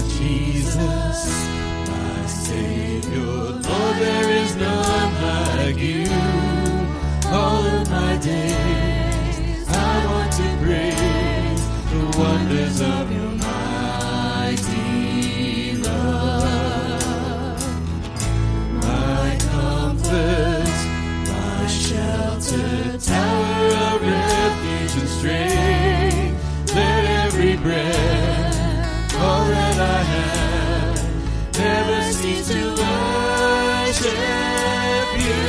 Jesus, my Savior, Lord, there is none like you. All of my days, I want to praise the wonders of your mighty love. My comfort, my shelter, tower of refuge and strength, let every breath, all that I have, never cease to worship you.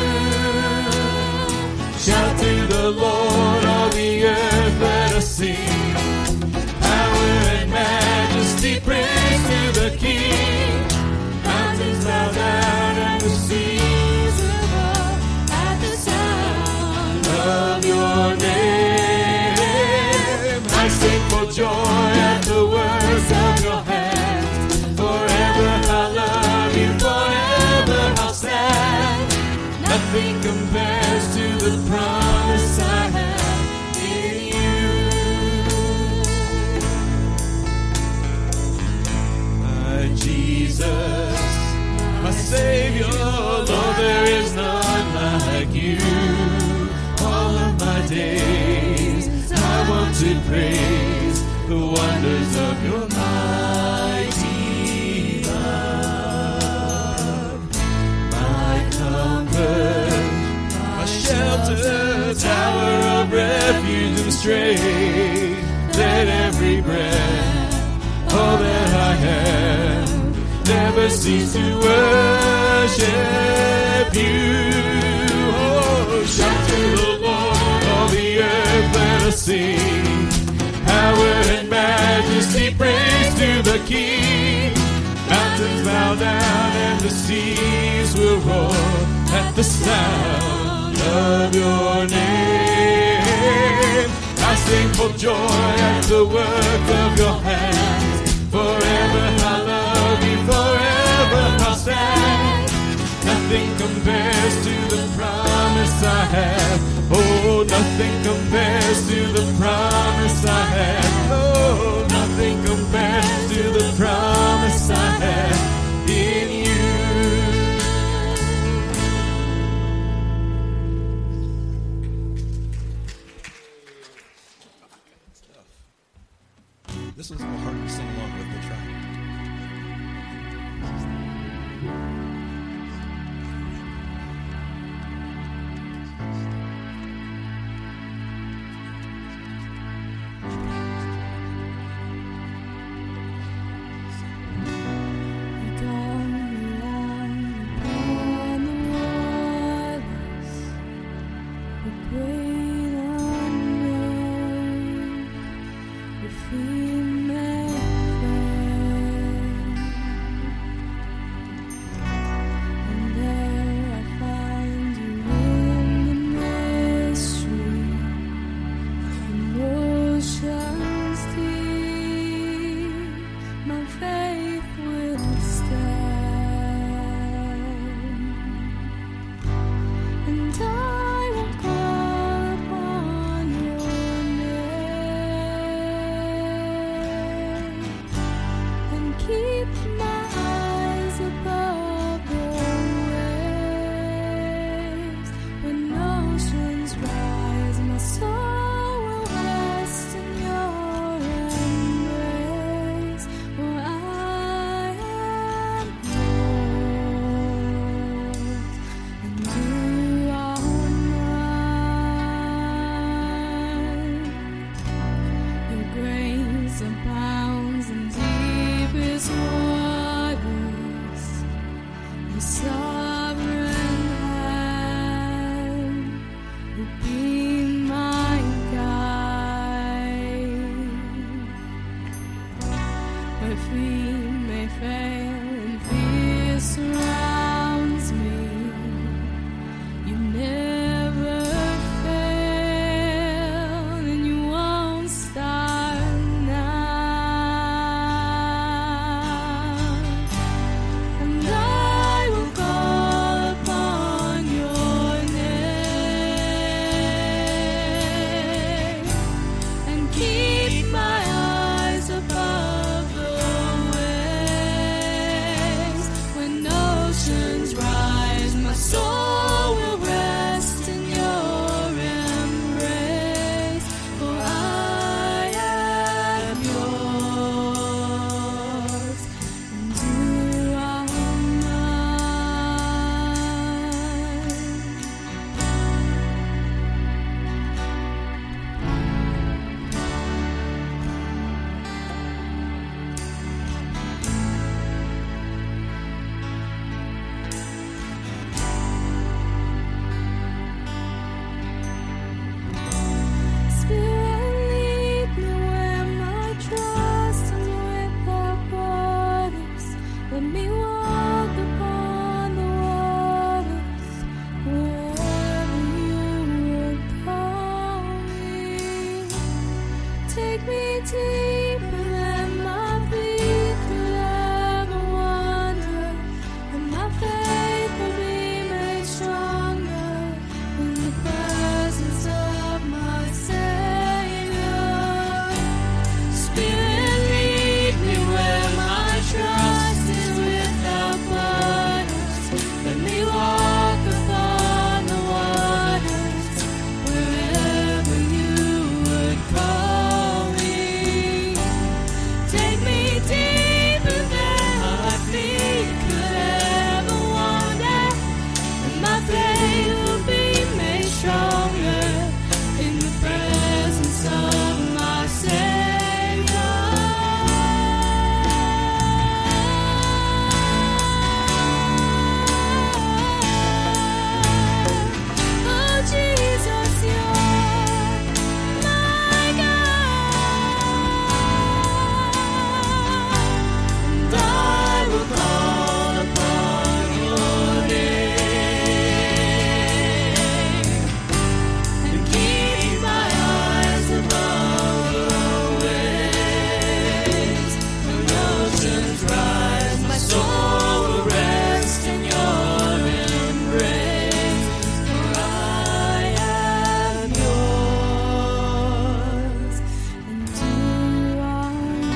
Shout to the Lord, all the earth, let us sing. Power and majesty, praise to the King. Mountains bow down and the seas roar at the sound of your name. I sing for joy at the works of your hands. Forever I'll love you, forever I'll stand. Nothing compares to the promise I have in you. My Jesus, my Savior, Lord, there is none like you. All of my days, I want to praise the wonders of your mighty love. My comfort, my shelter, tower of refuge and strength, let every breath, all that I have, never cease to worship you. Oh, shout to the Lord, all the earth, let us sing. Power and majesty, praise to the King. Mountains bow down and the seas will roar at the sound of your name. I sing for joy at the work of your hands. Forever I'll love you, forever I'll stand. Nothing compares to the promise I have. Oh, nothing compares to the promise I have. Oh, nothing compares to the promise I have in you. This one's a little hard to sing along with, but try. Keep my eyes above the waves. Take me deeper than my feet could ever wander, and my faith will be made stronger in the presence of my Savior. Spirit, lead me where my trust is without borders. Let me walk upon the waters wherever you would call me. Take me deeper than my feet could ever wander, and my faith will be made stronger in the presence of my Savior. Oh Jesus, you're my God, and I will call upon your name and keep my eyes above the waves. When oceans rise, my soul will rest in your embrace. For I am yours, and you are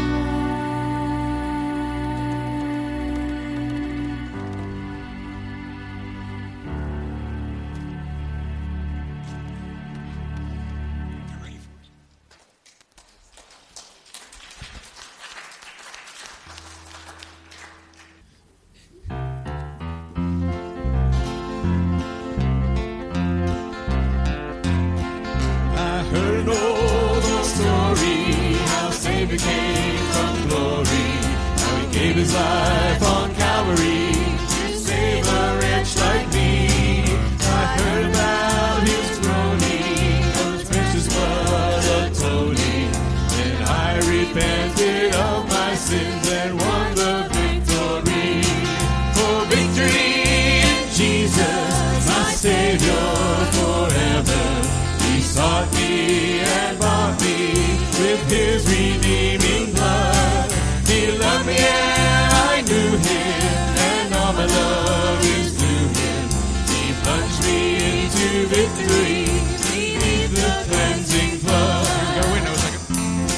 I heard an old story, how Savior came from glory, how he gave his life on Calvary to save a wretch like me. I heard about his groaning, of his precious blood atoning. Then I repented of my sins and won the victory. For victory in Jesus, my Savior forever. He sought me and bought me with his redeeming blood. He loved me and I knew him, and all my love is to him. He plunged me into victory beneath the cleansing flood. Go, wait, no, a second.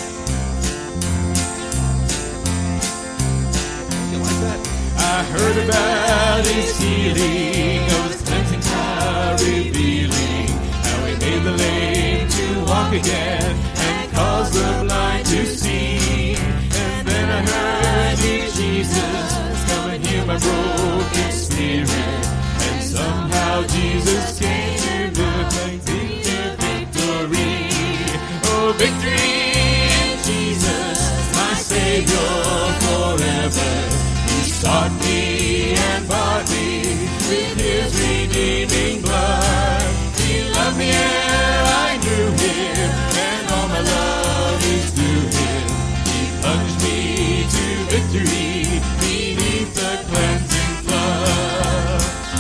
You like that? I heard about his healing, of his cleansing power revealing, how he made the lame to walk again and caused the blind to see. And then I heard, dear Jesus, come and heal my broken spirit. And somehow Jesus came to look me to victory. Oh, victory in Jesus, my Savior forever. He sought me and bought me with his redeeming blood. He loved me and I knew him, and all my love is to him. He plunged me to victory beneath the cleansing flood.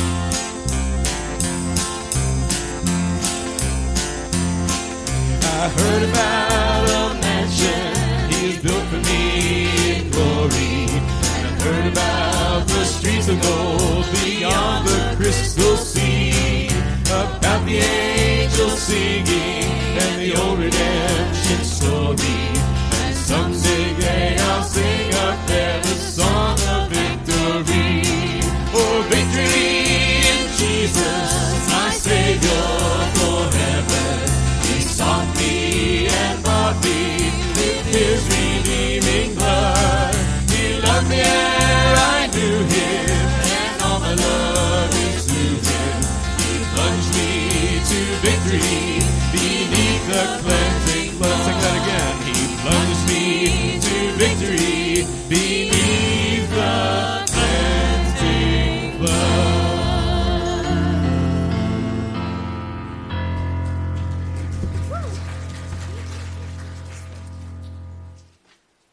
I heard about a mansion he has built for me in glory. And I heard about the streets of gold beyond the crystal sea, about the angels singing